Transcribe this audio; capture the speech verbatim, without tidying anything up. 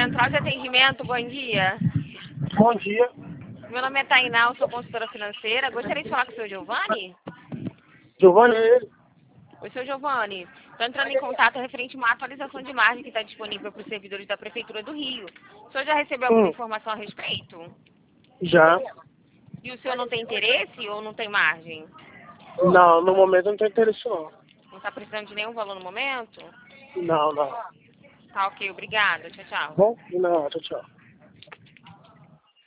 Central de Atendimento, bom dia. Bom dia. Meu nome é Tainá, eu sou consultora financeira. Gostaria de falar com o seu Giovanni? Giovanni, é ele? Oi, seu Giovanni. Estou entrando em contato referente a uma atualização de margem que está disponível para os servidores da Prefeitura do Rio. O senhor já recebeu alguma Hum. informação a respeito? Já. E o senhor não tem interesse ou não tem margem? Não, no momento não tem interesse não. Não está precisando de nenhum valor no momento? Não, não. Tá ok, obrigada. Tchau, tchau. Bom? Não, tchau, tchau.